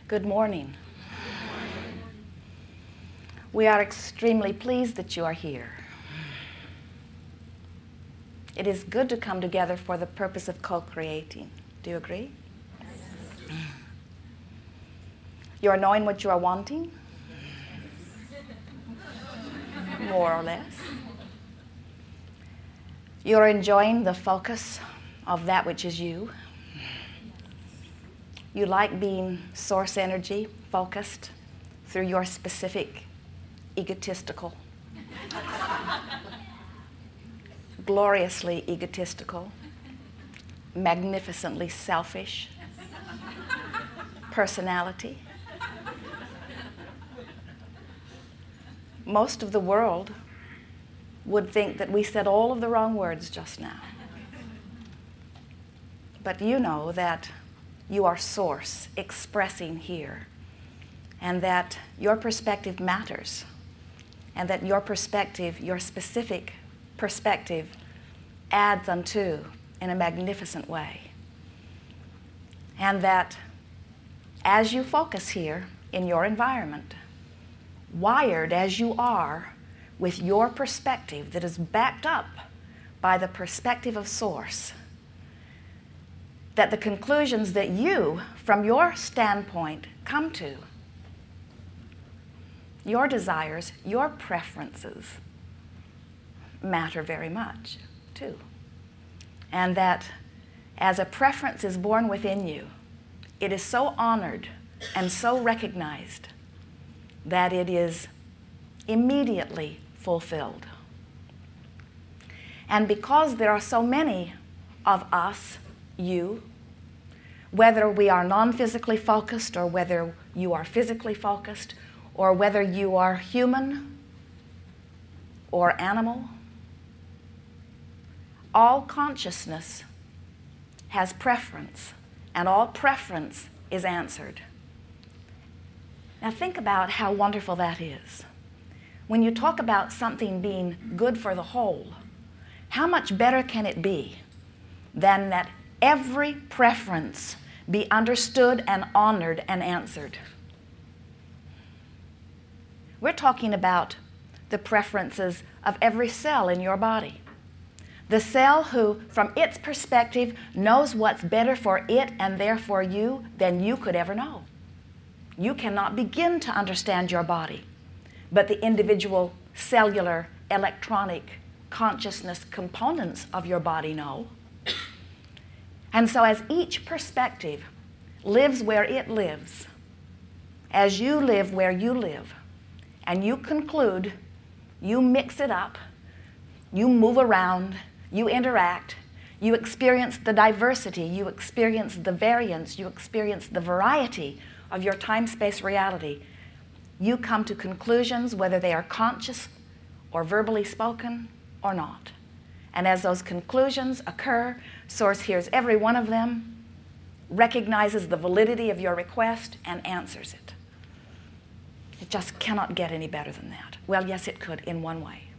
Good morning. We are extremely pleased that you are here. It is good to come together for the purpose of co-creating. Do you agree? Yes. You are knowing what you are wanting? More or less. You are enjoying the focus of that which is you. You like being source energy focused through your specific egotistical, gloriously egotistical, magnificently selfish personality. Most of the world would think that we said all of the wrong words just now. But you know that you are source expressing here, and that your perspective matters, and that your perspective, your specific perspective, adds unto in a magnificent way. And that as you focus here in your environment, wired as you are with your perspective that is backed up by the perspective of source, that the conclusions that you, from your standpoint, come to, your desires, your preferences, matter very much, too. And that as a preference is born within you, it is so honored and so recognized that it is immediately fulfilled. And because there are so many of us, you, whether we are non-physically focused or whether you are physically focused or whether you are human or animal, all consciousness has preference, and all preference is answered. Now think about how wonderful that is. When you talk about something being good for the whole, how much better can it be than that every preference be understood and honored and answered? We're talking about the preferences of every cell in your body. The cell who, from its perspective, knows what's better for it and therefore you than you could ever know. You cannot begin to understand your body, but the individual cellular, electronic, consciousness components of your body know. And so as each perspective lives where it lives, as you live where you live, and you conclude, you mix it up, you move around, you interact, you experience the diversity, you experience the variance, you experience the variety of your time-space reality. You come to conclusions, whether they are conscious or verbally spoken or not. And as those conclusions occur, Source hears every one of them, recognizes the validity of your request, and answers it. It just cannot get any better than that. Well, yes, it could in one way.